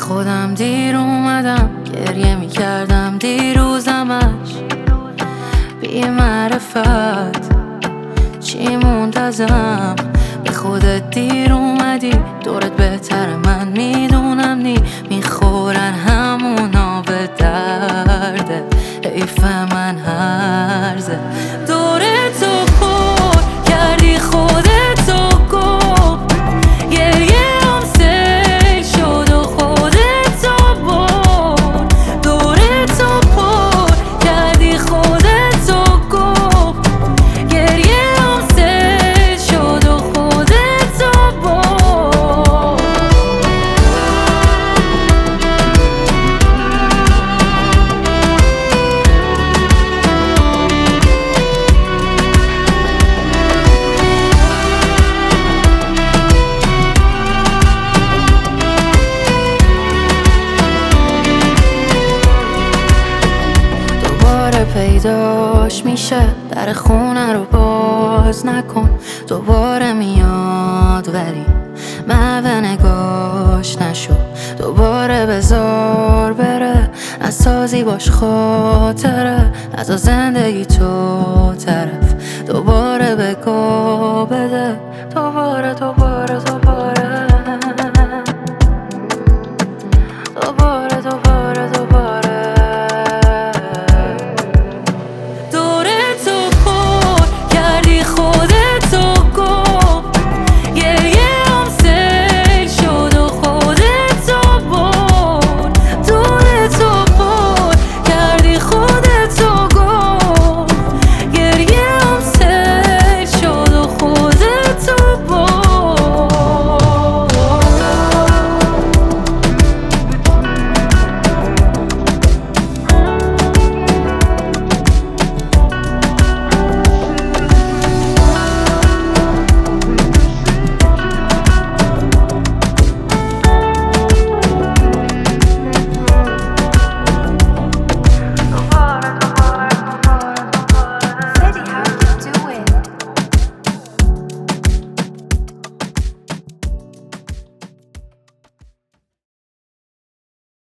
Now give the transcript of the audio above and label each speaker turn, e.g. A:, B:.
A: خودم دیر اومدم، گریه میکردم دیروزمش بی معرفت چی منتظم. به خودت دیر اومدی، دورت بهتره من میدونم نی میخورن همونا به درده. حیف من هرزه دورتو پر کردی خودتو گم، گریه هم سیل شد و خودتو بر. دورتو پر کردی خودتو گم، گریه هم سیل شد و خودتو بر. پیداش میشه، در خونه رو باز نکن. دوباره میاد ولی محو نگاش نشو. دوباره بذار بره، نسازی باش خاطره، نزا زندگی تو طرف. دوباره بگو بده، دوباره